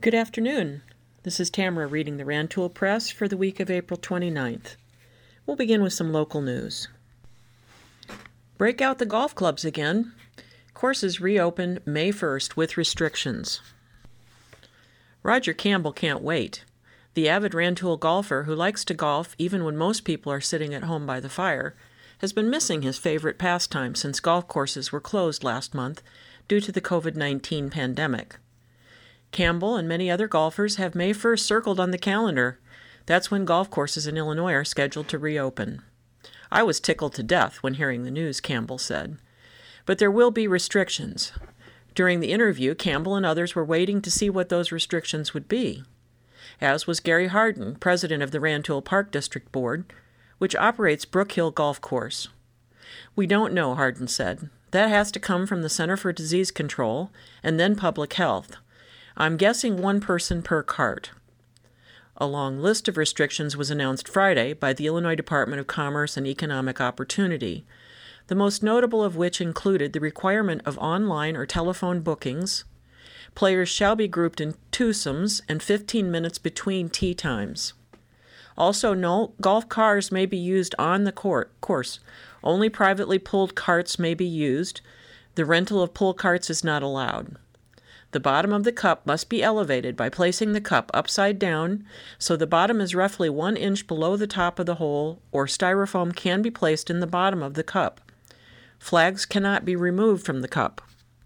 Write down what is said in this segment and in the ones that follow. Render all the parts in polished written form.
Good afternoon. This is Tamara reading the Rantoul Press for the week of April 29th. We'll begin with some local news. Break out the golf clubs again. Courses reopen May 1st with restrictions. Roger Campbell can't wait. The avid Rantoul golfer who likes to golf even when most people are sitting at home by the fire has been missing his favorite pastime since golf courses were closed last month due to the COVID-19 pandemic. Campbell and many other golfers have May 1st circled on the calendar. That's when golf courses in Illinois are scheduled to reopen. I was tickled to death when hearing the news, Campbell said. But there will be restrictions. During the interview, Campbell and others were waiting to see what those restrictions would be, as was Gary Hardin, president of the Rantoul Park District Board, which operates Brook Hill Golf Course. "We don't know," Hardin said. "That has to come from the Center for Disease Control and then Public Health. I'm guessing one person per cart." A long list of restrictions was announced Friday by the Illinois Department of Commerce and Economic Opportunity, the most notable of which included the requirement of online or telephone bookings. Players shall be grouped in twosomes and 15 minutes between tee times. Also, no golf cars may be used on the course. Only privately pulled carts may be used. The rental of pull carts is not allowed. The bottom of the cup must be elevated by placing the cup upside down so the bottom is roughly 1 inch below the top of the hole, or styrofoam can be placed in the bottom of the cup. Flags cannot be removed from the cup.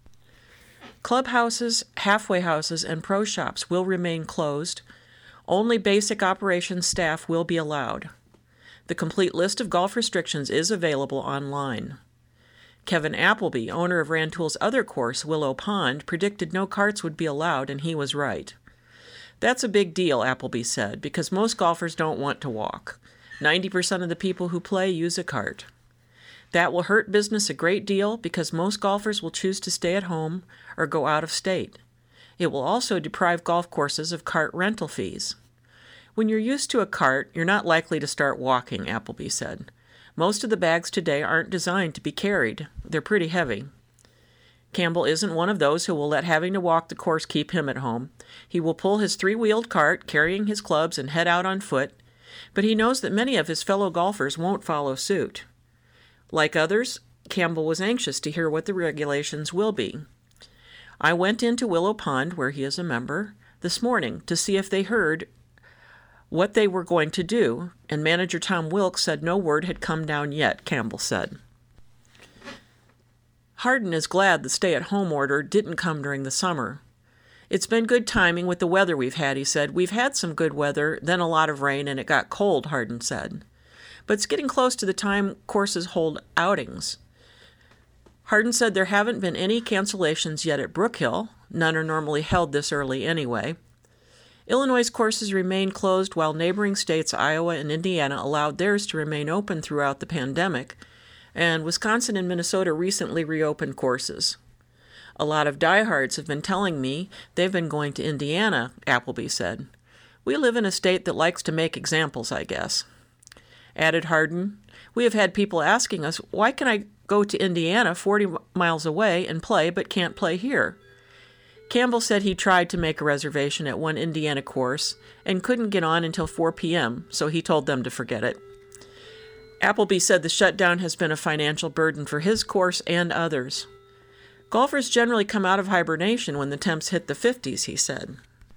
Clubhouses, halfway houses, and pro shops will remain closed. Only basic operations staff will be allowed. The complete list of golf restrictions is available online. Kevin Appleby, owner of Rantoul's other course, Willow Pond, predicted no carts would be allowed, and he was right. "That's a big deal," Appleby said, because most golfers don't want to walk. 90% of the people who play use a cart. "That will hurt business a great deal because most golfers will choose to stay at home or go out of state. It will also deprive golf courses of cart rental fees." "When you're used to a cart, you're not likely to start walking," Appleby said. "Most of the bags today aren't designed to be carried. They're pretty heavy." Campbell isn't one of those who will let having to walk the course keep him at home. He will pull his 3-wheeled cart, carrying his clubs, and head out on foot, but he knows that many of his fellow golfers won't follow suit. Like others, Campbell was anxious to hear what the regulations will be. "I went into Willow Pond, where he is a member, this morning to see if they heard what they were going to do, and manager Tom Wilkes said no word had come down yet," Campbell said. Hardin is glad the stay-at-home order didn't come during the summer. "It's been good timing with the weather we've had," he said. "We've had some good weather, then a lot of rain, and it got cold," Hardin said. "But it's getting close to the time courses hold outings." Hardin said there haven't been any cancellations yet at Brook Hill. None are normally held this early anyway. Illinois' courses remain closed while neighboring states Iowa and Indiana allowed theirs to remain open throughout the pandemic, and Wisconsin and Minnesota recently reopened courses. "A lot of diehards have been telling me they've been going to Indiana," Appleby said. "We live in a state that likes to make examples, I guess." Added Hardin, "We have had people asking us, why can I go to Indiana 40 miles away and play but can't play here?" Campbell said he tried to make a reservation at one Indiana course and couldn't get on until 4 p.m., so he told them to forget it. Appleby said the shutdown has been a financial burden for his course and others. "Golfers generally come out of hibernation when the temps hit the 50s, he said.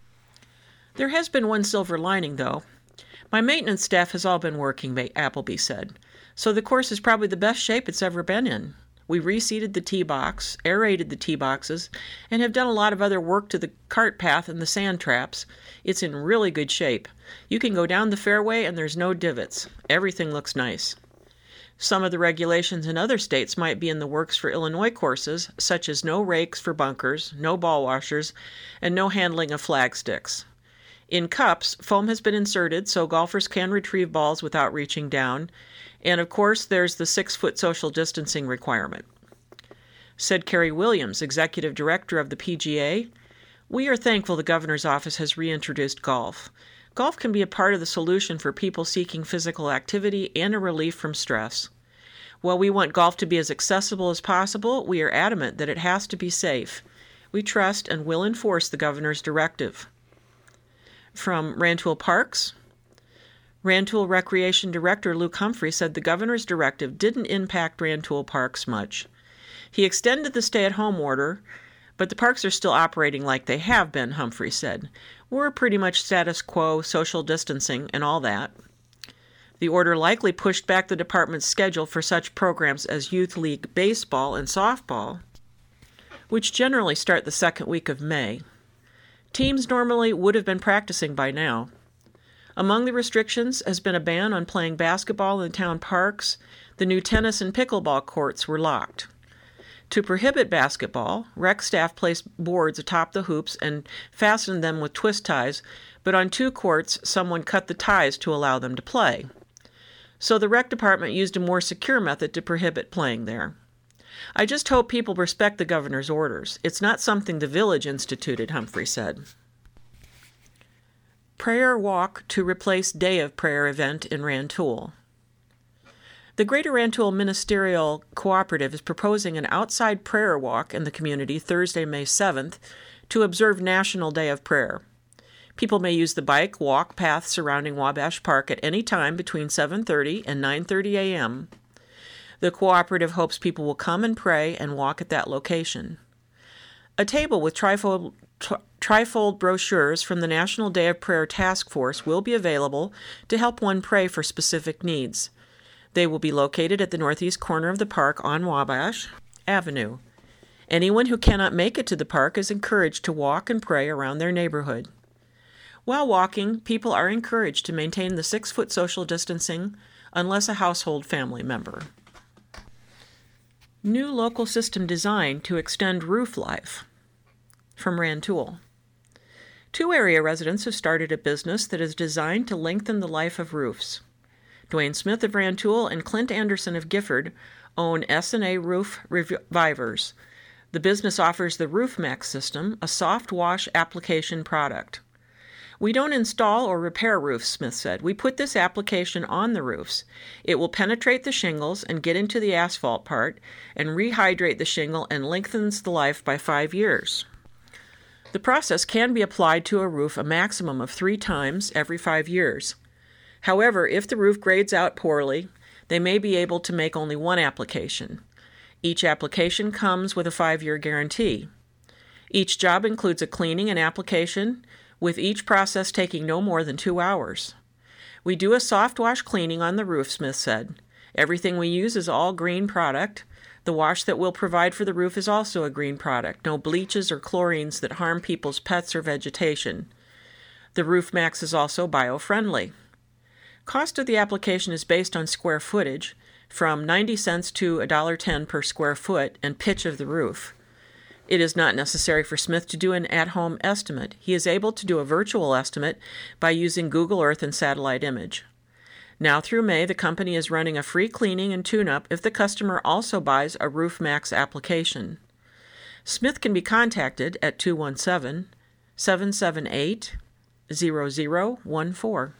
"There has been one silver lining, though. My maintenance staff has all been working," Appleby said, "so the course is probably the best shape it's ever been in. We reseeded the tee box, aerated the tee boxes, and have done a lot of other work to the cart path and the sand traps. It's in really good shape. You can go down the fairway and there's no divots. Everything looks nice." Some of the regulations in other states might be in the works for Illinois courses, such as no rakes for bunkers, no ball washers, and no handling of flag sticks. In cups, foam has been inserted so golfers can retrieve balls without reaching down, and of course there's the 6-foot social distancing requirement. Said Kerry Williams, executive director of the PGA, "We are thankful the governor's office has reintroduced golf. Golf can be a part of the solution for people seeking physical activity and a relief from stress. While we want golf to be as accessible as possible, we are adamant that it has to be safe. We trust and will enforce the governor's directive." From Rantoul Parks, Rantoul Recreation Director Luke Humphrey said the governor's directive didn't impact Rantoul Parks much. He extended the stay-at-home order, but the parks are still operating like they have been, Humphrey said. We're pretty much status quo, social distancing, and all that. The order likely pushed back the department's schedule for such programs as Youth League baseball and softball, which generally start the second week of May. Teams normally would have been practicing by now. Among the restrictions has been a ban on playing basketball in town parks. The new tennis and pickleball courts were locked. To prohibit basketball, rec staff placed boards atop the hoops and fastened them with twist ties, but on 2 courts, someone cut the ties to allow them to play. So the rec department used a more secure method to prohibit playing there. I just hope people respect the governor's orders. It's not something the village instituted, Humphrey said. Prayer Walk to replace Day of Prayer event in Rantoul. The Greater Rantoul Ministerial Cooperative is proposing an outside prayer walk in the community Thursday, May 7th, to observe National Day of Prayer. People may use the bike walk path surrounding Wabash Park at any time between 7:30 and 9:30 a.m. The cooperative hopes people will come and pray and walk at that location. A table with trifold brochures from the National Day of Prayer Task Force will be available to help one pray for specific needs. They will be located at the northeast corner of the park on Wabash Avenue. Anyone who cannot make it to the park is encouraged to walk and pray around their neighborhood. While walking, people are encouraged to maintain the 6-foot social distancing unless a household family member. New local system designed to extend roof life. From Rantoul. 2 area residents have started a business that is designed to lengthen the life of roofs. Dwayne Smith of Rantoul and Clint Anderson of Gifford own S&A Roof Revivers. The business offers the RoofMax system, a soft wash application product. We don't install or repair roofs, Smith said. We put this application on the roofs. It will penetrate the shingles and get into the asphalt part and rehydrate the shingle and lengthens the life by 5 years. The process can be applied to a roof a maximum of 3 times every 5 years. However, if the roof grades out poorly, they may be able to make only 1 application. Each application comes with a 5-year guarantee. Each job includes a cleaning and application, with each process taking no more than 2 hours. We do a soft wash cleaning on the roof, Smith said. Everything we use is all green product. The wash that we'll provide for the roof is also a green product. No bleaches or chlorines that harm people's pets or vegetation. The RoofMax is also bio-friendly. Cost of the application is based on square footage, from 90 cents to $1.10 per square foot, and pitch of the roof. It is not necessary for Smith to do an at-home estimate. He is able to do a virtual estimate by using Google Earth and satellite image. Now through May, the company is running a free cleaning and tune-up if the customer also buys a RoofMax application. Smith can be contacted at 217-778-0014.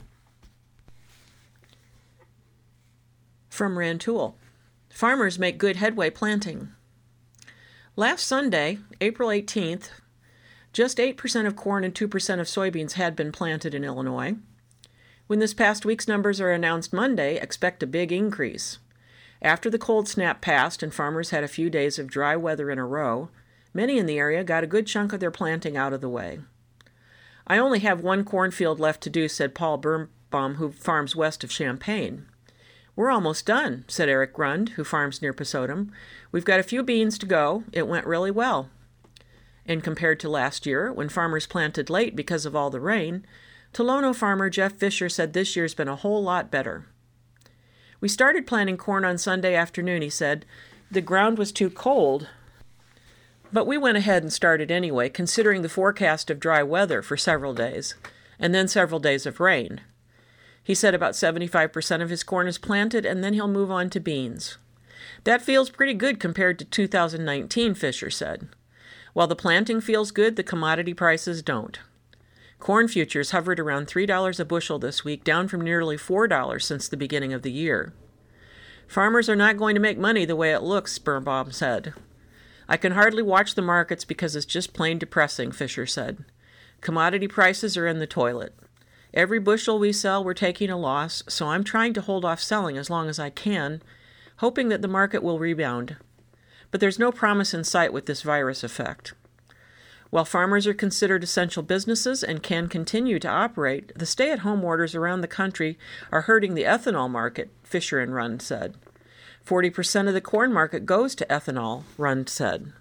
From Rantoul. Farmers make good headway planting. Last Sunday, April 18th, just 8% of corn and 2% of soybeans had been planted in Illinois. When this past week's numbers are announced Monday, expect a big increase. After the cold snap passed and farmers had a few days of dry weather in a row, many in the area got a good chunk of their planting out of the way. I only have 1 cornfield left to do, said Paul Birnbaum, who farms west of Champaign. We're almost done, said Eric Grund, who farms near Pesotum. We've got a few beans to go. It went really well. And compared to last year, when farmers planted late because of all the rain, Tolono farmer Jeff Fisher said this year's been a whole lot better. We started planting corn on Sunday afternoon, he said. The ground was too cold, but we went ahead and started anyway, considering the forecast of dry weather for several days, and then several days of rain. He said about 75% of his corn is planted, and then he'll move on to beans. That feels pretty good compared to 2019, Fisher said. While the planting feels good, the commodity prices don't. Corn futures hovered around $3 a bushel this week, down from nearly $4 since the beginning of the year. Farmers are not going to make money the way it looks, Birnbaum said. I can hardly watch the markets because it's just plain depressing, Fisher said. Commodity prices are in the toilet. Every bushel we sell, we're taking a loss, so I'm trying to hold off selling as long as I can, hoping that the market will rebound. But there's no promise in sight with this virus effect. While farmers are considered essential businesses and can continue to operate, the stay-at-home orders around the country are hurting the ethanol market, Fisher and Rund said. 40% of the corn market goes to ethanol, Rund said.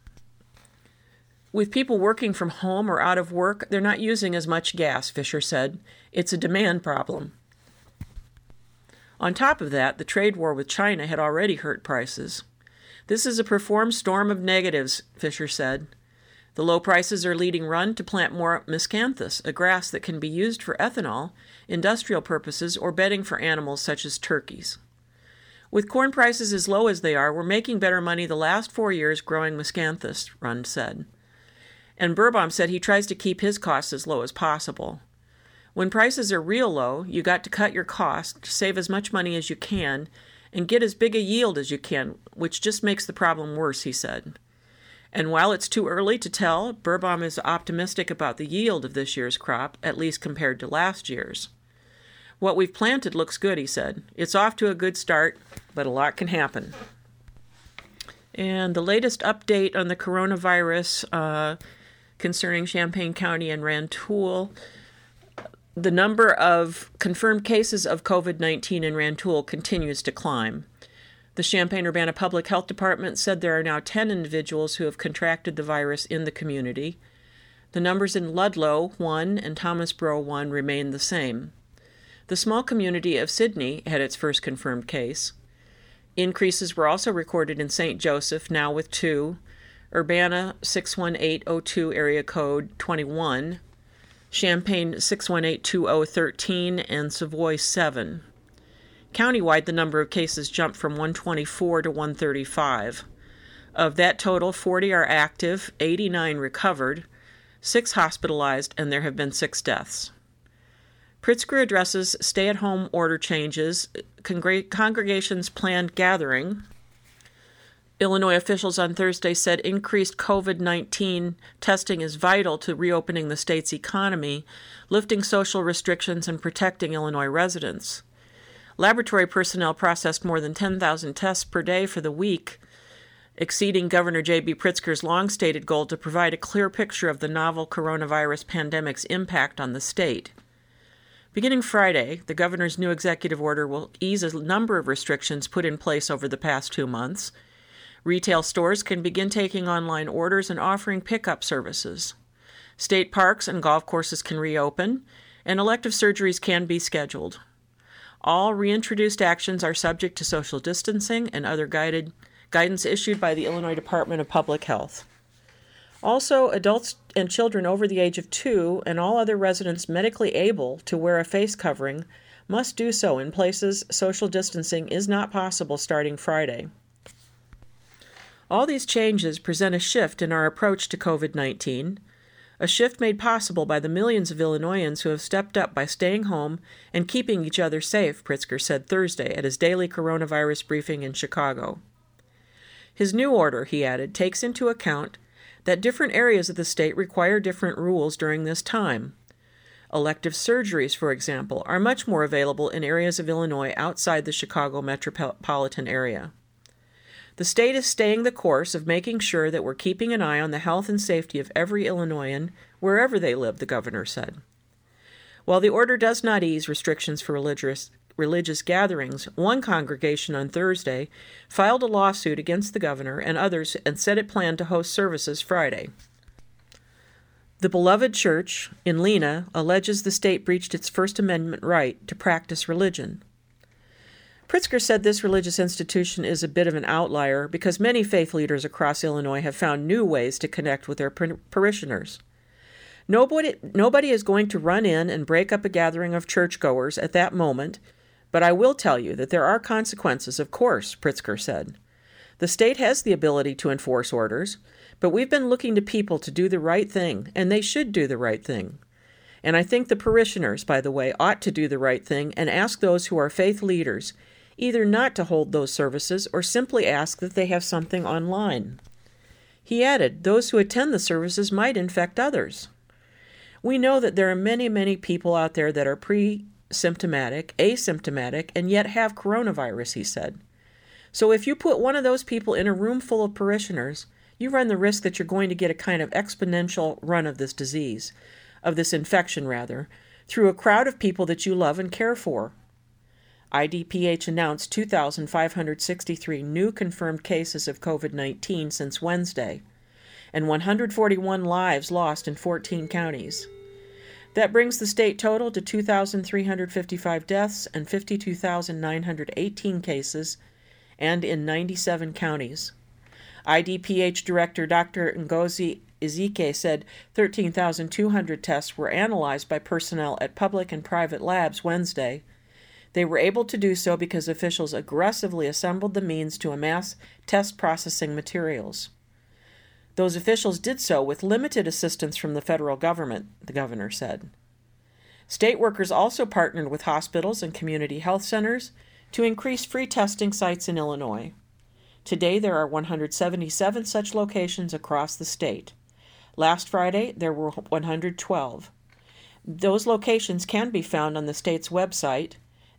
With people working from home or out of work, they're not using as much gas, Fisher said. It's a demand problem. On top of that, the trade war with China had already hurt prices. This is a performed storm of negatives, Fisher said. The low prices are leading Rund to plant more miscanthus, a grass that can be used for ethanol, industrial purposes, or bedding for animals such as turkeys. With corn prices as low as they are, we're making better money the last 4 years growing miscanthus, Rund said. And Birnbaum said he tries to keep his costs as low as possible. When prices are real low, you got to cut your costs, save as much money as you can, and get as big a yield as you can, which just makes the problem worse, he said. And while it's too early to tell, Birnbaum is optimistic about the yield of this year's crop, at least compared to last year's. What we've planted looks good, he said. It's off to a good start, but a lot can happen. And the latest update on the coronavirus concerning Champaign County and Rantoul, the number of confirmed cases of COVID-19 in Rantoul continues to climb. The Champaign-Urbana Public Health Department said there are now 10 individuals who have contracted the virus in the community. The numbers in Ludlow, 1, and Thomasboro, 1, remain the same. The small community of Sydney had its first confirmed case. Increases were also recorded in St. Joseph, now with 2, Urbana 61802 area code 21, Champaign 6182013, and Savoy 7. Countywide, the number of cases jumped from 124 to 135. Of that total, 40 are active, 89 recovered, 6 hospitalized, and there have been 6 deaths. Pritzker addresses stay-at-home order changes, congregations' planned gathering. Illinois officials on Thursday said increased COVID-19 testing is vital to reopening the state's economy, lifting social restrictions, and protecting Illinois residents. Laboratory personnel processed more than 10,000 tests per day for the week, exceeding Governor J.B. Pritzker's long-stated goal to provide a clear picture of the novel coronavirus pandemic's impact on the state. Beginning Friday, the governor's new executive order will ease a number of restrictions put in place over the past 2 months. Retail stores can begin taking online orders and offering pickup services. State parks and golf courses can reopen, and elective surgeries can be scheduled. All reintroduced actions are subject to social distancing and other guidance issued by the Illinois Department of Public Health. Also, adults and children over the age of 2 and all other residents medically able to wear a face covering must do so in places social distancing is not possible starting Friday. All these changes present a shift in our approach to COVID-19, a shift made possible by the millions of Illinoisans who have stepped up by staying home and keeping each other safe, Pritzker said Thursday at his daily coronavirus briefing in Chicago. His new order, he added, takes into account that different areas of the state require different rules during this time. Elective surgeries, for example, are much more available in areas of Illinois outside the Chicago metropolitan area. The state is staying the course of making sure that we're keeping an eye on the health and safety of every Illinoisan, wherever they live, the governor said. While the order does not ease restrictions for religious gatherings, one congregation on Thursday filed a lawsuit against the governor and others and said it planned to host services Friday. The Beloved Church in Lena alleges the state breached its First Amendment right to practice religion. Pritzker said this religious institution is a bit of an outlier because many faith leaders across Illinois have found new ways to connect with their parishioners. Nobody is going to run in and break up a gathering of churchgoers at that moment, but I will tell you that there are consequences, of course, Pritzker said. The state has the ability to enforce orders, but we've been looking to people to do the right thing, and they should do the right thing. And I think the parishioners, by the way, ought to do the right thing and ask those who are faith leaders either not to hold those services or simply ask that they have something online. He added, those who attend the services might infect others. We know that there are many, many people out there that are pre-symptomatic, asymptomatic, and yet have coronavirus, he said. So if you put one of those people in a room full of parishioners, you run the risk that you're going to get a kind of exponential run of this disease, of this infection rather, through a crowd of people that you love and care for. IDPH announced 2,563 new confirmed cases of COVID-19 since Wednesday, and 141 lives lost in 14 counties. That brings the state total to 2,355 deaths and 52,918 cases, and in 97 counties. IDPH Director Dr. Ngozi Ezike said 13,200 tests were analyzed by personnel at public and private labs Wednesday. They were able to do so because officials aggressively assembled the means to amass test processing materials. Those officials did so with limited assistance from the federal government, the governor said. State workers also partnered with hospitals and community health centers to increase free testing sites in Illinois. Today, there are 177 such locations across the state. Last Friday, there were 112. Those locations can be found on the state's website,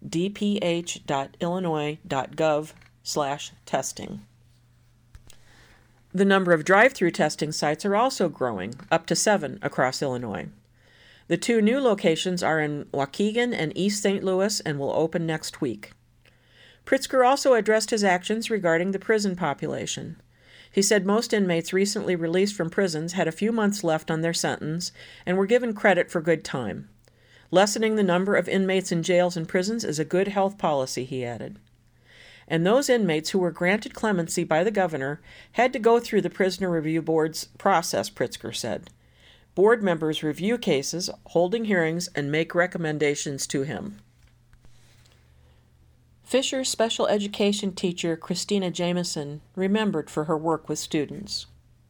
dph.illinois.gov/testing. The number of drive-through testing sites are also growing, up to 7 across Illinois. The 2 new locations are in Waukegan and East St. Louis and will open next week. Pritzker also addressed his actions regarding the prison population. He said most inmates recently released from prisons had a few months left on their sentence and were given credit for good time. Lessening the number of inmates in jails and prisons is a good health policy, he added. And those inmates who were granted clemency by the governor had to go through the Prisoner Review Board's process, Pritzker said. Board members review cases, holding hearings, and make recommendations to him. Fisher special education teacher Christina Jameson remembered for her work with students.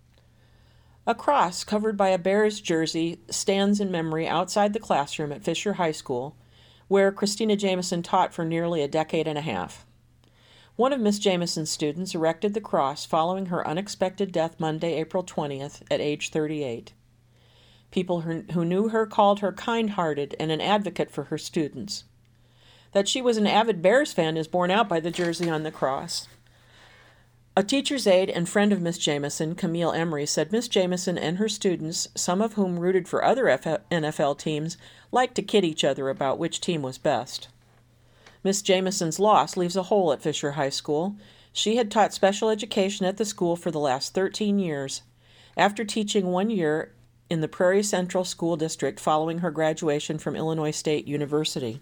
A cross covered by a Bears jersey stands in memory outside the classroom at Fisher High School, where Christina Jameson taught for nearly a decade and a half. One of Miss Jameson's students erected the cross following her unexpected death Monday, April 20th, at age 38. People who knew her called her kind-hearted and an advocate for her students. That she was an avid Bears fan is borne out by the jersey on the cross. A teacher's aide and friend of Miss Jameson, Camille Emery, said Miss Jameson and her students, some of whom rooted for other NFL teams, liked to kid each other about which team was best. Miss Jameson's loss leaves a hole at Fisher High School. She had taught special education at the school for the last 13 years. After teaching 1 year in the Prairie Central School District following her graduation from Illinois State University.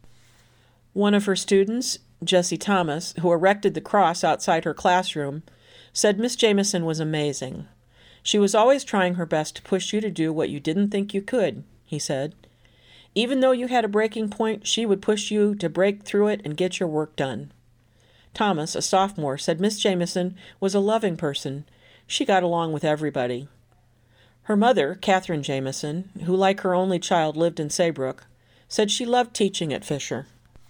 One of her students, Jessie Thomas, who erected the cross outside her classroom, said Miss Jameson was amazing. She was always trying her best to push you to do what you didn't think you could, he said. Even though you had a breaking point, she would push you to break through it and get your work done. Thomas, a sophomore, said Miss Jameson was a loving person. She got along with everybody. Her mother, Catherine Jameson, who like her only child lived in Saybrook, said she loved teaching at Fisher.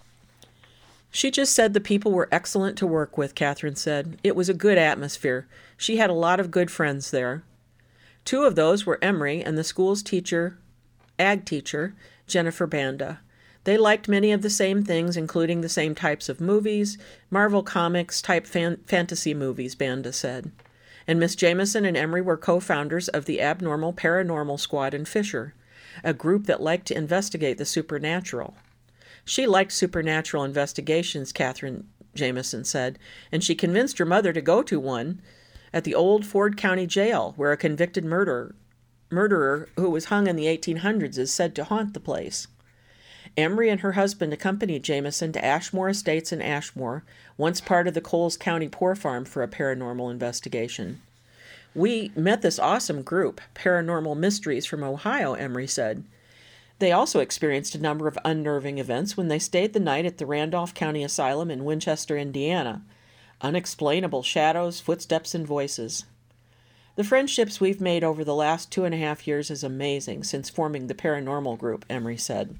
She just said the people were excellent to work with, Catherine said. It was a good atmosphere. She had a lot of good friends there. 2 of those were Emery and the school's ag teacher, Jennifer Banda. They liked many of the same things, including the same types of movies, Marvel Comics type fantasy movies, Banda said. And Miss Jameson and Emery were co-founders of the Abnormal Paranormal Squad in Fisher, a group that liked to investigate the supernatural. She liked supernatural investigations, Catherine Jameson said, and she convinced her mother to go to one at the old Ford County Jail, where a convicted murderer who was hung in the 1800s is said to haunt the place. Emery and her husband accompanied Jameson to Ashmore Estates in Ashmore, once part of the Coles County Poor Farm, for a paranormal investigation. We met this awesome group, Paranormal Mysteries from Ohio, Emery said. They also experienced a number of unnerving events when they stayed the night at the Randolph County Asylum in Winchester, Indiana. Unexplainable shadows, footsteps, and voices. The friendships we've made over the last 2.5 years is amazing since forming the paranormal group, Emery said.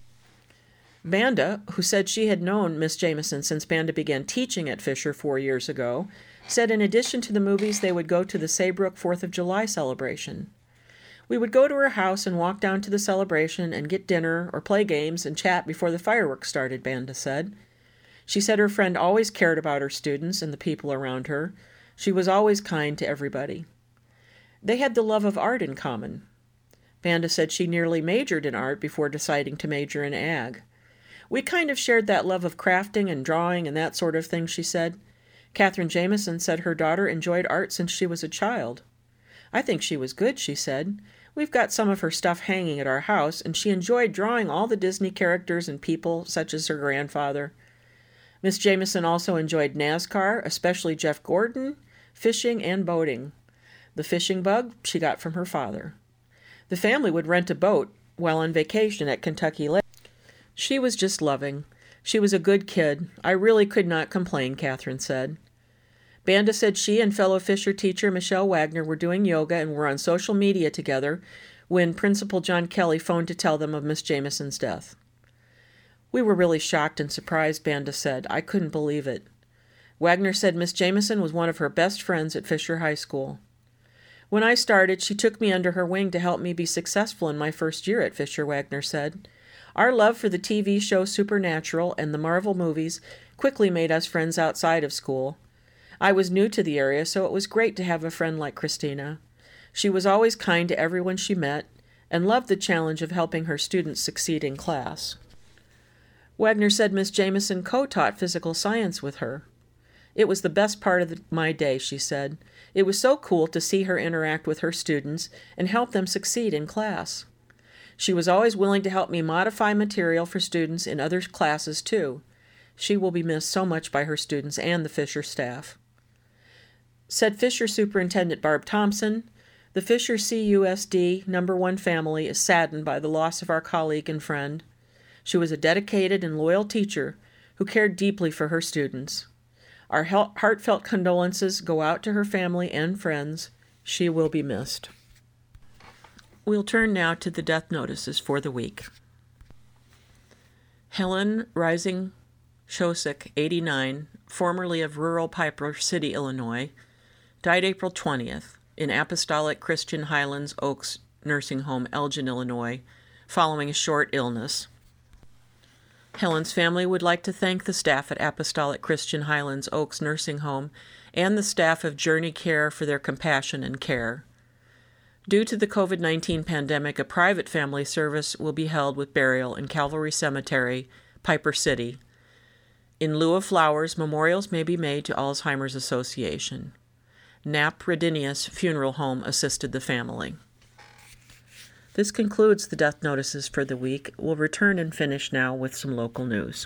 Banda, who said she had known Miss Jameson since Banda began teaching at Fisher 4 years ago, said in addition to the movies they would go to the Saybrook 4th of July celebration. We would go to her house and walk down to the celebration and get dinner or play games and chat before the fireworks started, Banda said. She said her friend always cared about her students and the people around her. She was always kind to everybody. They had the love of art in common. Banda said she nearly majored in art before deciding to major in ag. We kind of shared that love of crafting and drawing and that sort of thing, she said. Catherine Jameson said her daughter enjoyed art since she was a child. I think she was good, she said. We've got some of her stuff hanging at our house, and she enjoyed drawing all the Disney characters and people, such as her grandfather. Miss Jameson also enjoyed NASCAR, especially Jeff Gordon, fishing, and boating. The fishing bug she got from her father. The family would rent a boat while on vacation at Kentucky Lake. She was just loving. She was a good kid. I really could not complain, Catherine said. Banda said she and fellow Fisher teacher Michelle Wagner were doing yoga and were on social media together when Principal John Kelly phoned to tell them of Miss Jameson's death. We were really shocked and surprised, Banda said. I couldn't believe it. Wagner said Miss Jameson was one of her best friends at Fisher High School. When I started, she took me under her wing to help me be successful in my first year at Fisher, Wagner said. Our love for the TV show Supernatural and the Marvel movies quickly made us friends outside of school. I was new to the area, so it was great to have a friend like Christina. She was always kind to everyone she met and loved the challenge of helping her students succeed in class. Wagner said Miss Jameson co-taught physical science with her. It was the best part of my day, she said. It was so cool to see her interact with her students and help them succeed in class. She was always willing to help me modify material for students in other classes, too. She will be missed so much by her students and the Fisher staff. Said Fisher Superintendent Barb Thompson, the Fisher CUSD No. 1 family is saddened by the loss of our colleague and friend. She was a dedicated and loyal teacher who cared deeply for her students. Our heartfelt condolences go out to her family and friends. She will be missed. We'll turn now to the death notices for the week. Helen Rising Shosik, 89, formerly of rural Piper City, Illinois, died April 20th in Apostolic Christian Highlands Oaks Nursing Home, Elgin, Illinois, following a short illness. Helen's family would like to thank the staff at Apostolic Christian Highlands Oaks Nursing Home and the staff of Journey Care for their compassion and care. Due to the COVID-19 pandemic, a private family service will be held with burial in Calvary Cemetery, Piper City. In lieu of flowers, memorials may be made to Alzheimer's Association. Knapp Redinius Funeral Home assisted the family. This concludes the death notices for the week. We'll return and finish now with some local news.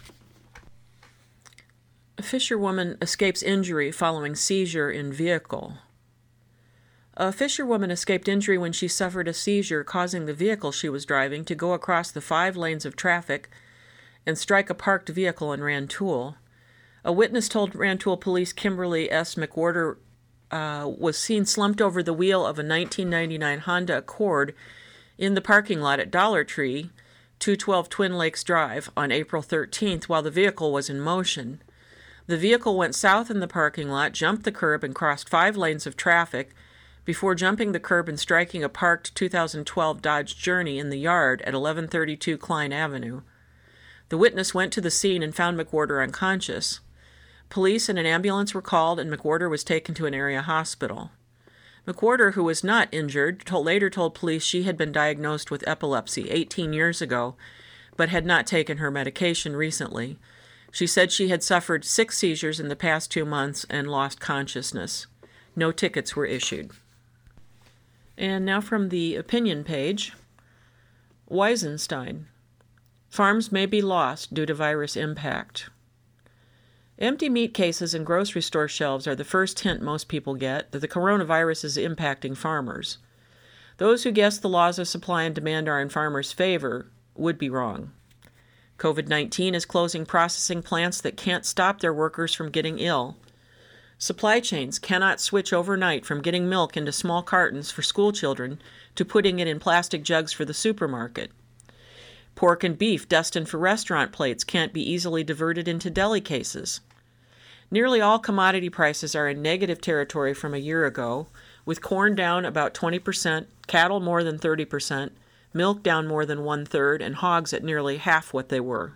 A fisherwoman escapes injury following seizure in vehicle. A fisherwoman escaped injury when she suffered a seizure, causing the vehicle she was driving to go across the 5 lanes of traffic and strike a parked vehicle in Rantoul. A witness told Rantoul Police Kimberly S. McWhorter was seen slumped over the wheel of a 1999 Honda Accord in the parking lot at Dollar Tree, 212 Twin Lakes Drive, on April 13th while the vehicle was in motion. The vehicle went south in the parking lot, jumped the curb, and crossed 5 lanes of traffic before jumping the curb and striking a parked 2012 Dodge Journey in the yard at 1132 Klein Avenue. The witness went to the scene and found McWhorter unconscious. Police and an ambulance were called, and McWhorter was taken to an area hospital. McWhorter, who was not injured, later told police she had been diagnosed with epilepsy 18 years ago, but had not taken her medication recently. She said she had suffered 6 seizures in the past 2 months and lost consciousness. No tickets were issued. And now from the opinion page, Weisenstein. Farms may be lost due to virus impact. Empty meat cases in grocery store shelves are the first hint most people get that the coronavirus is impacting farmers. Those who guess the laws of supply and demand are in farmers' favor would be wrong. COVID-19 is closing processing plants that can't stop their workers from getting ill. Supply chains cannot switch overnight from getting milk into small cartons for school children to putting it in plastic jugs for the supermarket. Pork and beef destined for restaurant plates can't be easily diverted into deli cases. Nearly all commodity prices are in negative territory from a year ago, with corn down about 20%, cattle more than 30%, milk down more than 1/3, and hogs at nearly half what they were.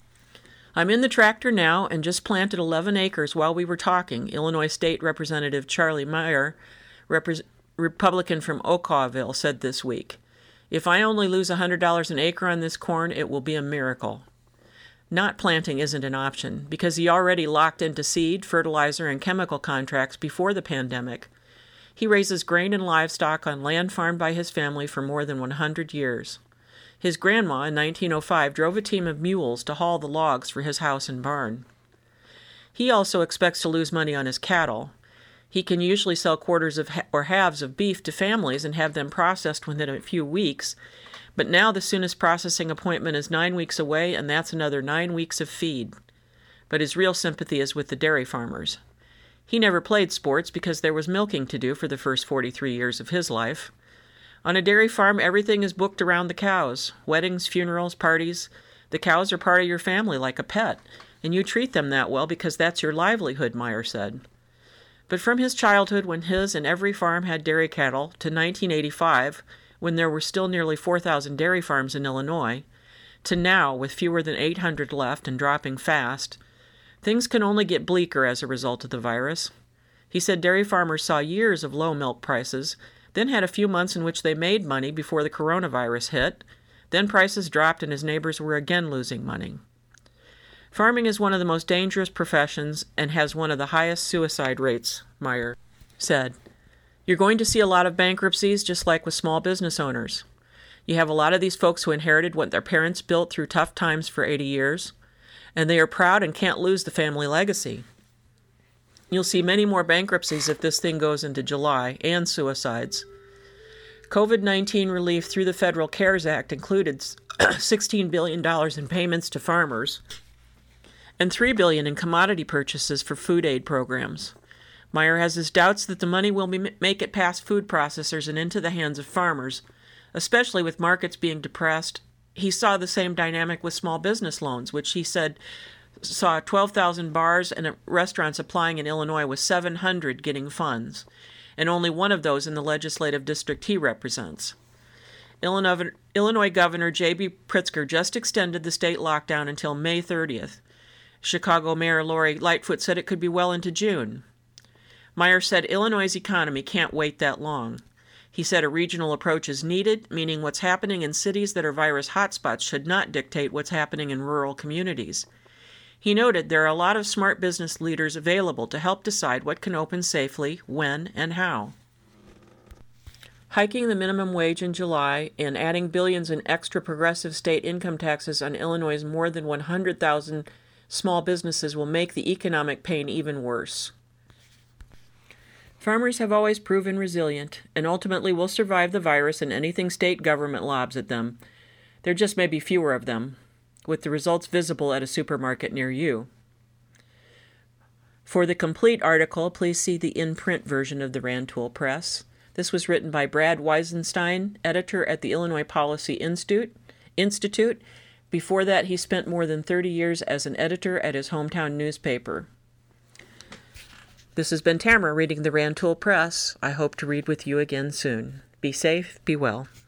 I'm in the tractor now and just planted 11 acres while we were talking, Illinois State Representative Charlie Meyer, Republican from Okawville, said this week. If I only lose $100 an acre on this corn, it will be a miracle. Not planting isn't an option because he already locked into seed, fertilizer, and chemical contracts before the pandemic. He raises grain and livestock on land farmed by his family for more than 100 years. His grandma, in 1905, drove a team of mules to haul the logs for his house and barn. He also expects to lose money on his cattle. He can usually sell quarters or halves of beef to families and have them processed within a few weeks, but now the soonest processing appointment is 9 weeks away, and that's another 9 weeks of feed. But his real sympathy is with the dairy farmers. He never played sports because there was milking to do for the first 43 years of his life. On a dairy farm, everything is booked around the cows. Weddings, funerals, parties. The cows are part of your family like a pet, and you treat them that well because that's your livelihood, Meyer said. But from his childhood, when his and every farm had dairy cattle, to 1985, when there were still nearly 4,000 dairy farms in Illinois, to now, with fewer than 800 left and dropping fast, things can only get bleaker as a result of the virus. He said dairy farmers saw years of low milk prices, then had a few months in which they made money before the coronavirus hit. Then prices dropped and his neighbors were again losing money. Farming is one of the most dangerous professions and has one of the highest suicide rates, Meyer said. You're going to see a lot of bankruptcies, just like with small business owners. You have a lot of these folks who inherited what their parents built through tough times for 80 years, and they are proud and can't lose the family legacy. You'll see many more bankruptcies if this thing goes into July, and suicides. COVID-19 relief through the Federal CARES Act included $16 billion in payments to farmers and $3 billion in commodity purchases for food aid programs. Meyer has his doubts that the money will make it past food processors and into the hands of farmers, especially with markets being depressed. He saw the same dynamic with small business loans, which he said saw 12,000 bars and restaurants applying in Illinois with 700 getting funds, and only one of those in the legislative district he represents. Illinois Governor J.B. Pritzker just extended the state lockdown until May 30th. Chicago Mayor Lori Lightfoot said it could be well into June. Meyer said Illinois' economy can't wait that long. He said a regional approach is needed, meaning what's happening in cities that are virus hotspots should not dictate what's happening in rural communities. He noted there are a lot of smart business leaders available to help decide what can open safely, when, and how. Hiking the minimum wage in July and adding billions in extra progressive state income taxes on Illinois' more than 100,000 small businesses will make the economic pain even worse. Farmers have always proven resilient and ultimately will survive the virus and anything state government lobs at them. There just may be fewer of them, with the results visible at a supermarket near you. For the complete article, please see the in-print version of the Rantoul Press. This was written by Brad Weisenstein, editor at the Illinois Policy Institute. Before that, he spent more than 30 years as an editor at his hometown newspaper. This has been Tamara reading the Rantoul Press. I hope to read with you again soon. Be safe, be well.